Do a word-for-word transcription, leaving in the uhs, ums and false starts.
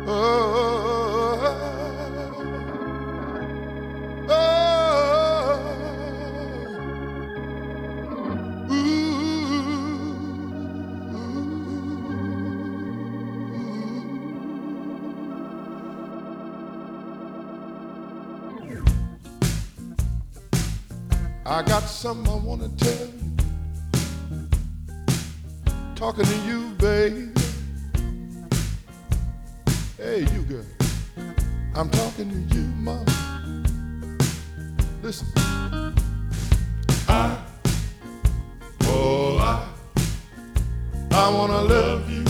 Oh, oh, I got something I want to tell you. Talking to you, babe. Hey, you girl. I'm talking to you, mama. Listen. I, oh, I, I want to love you.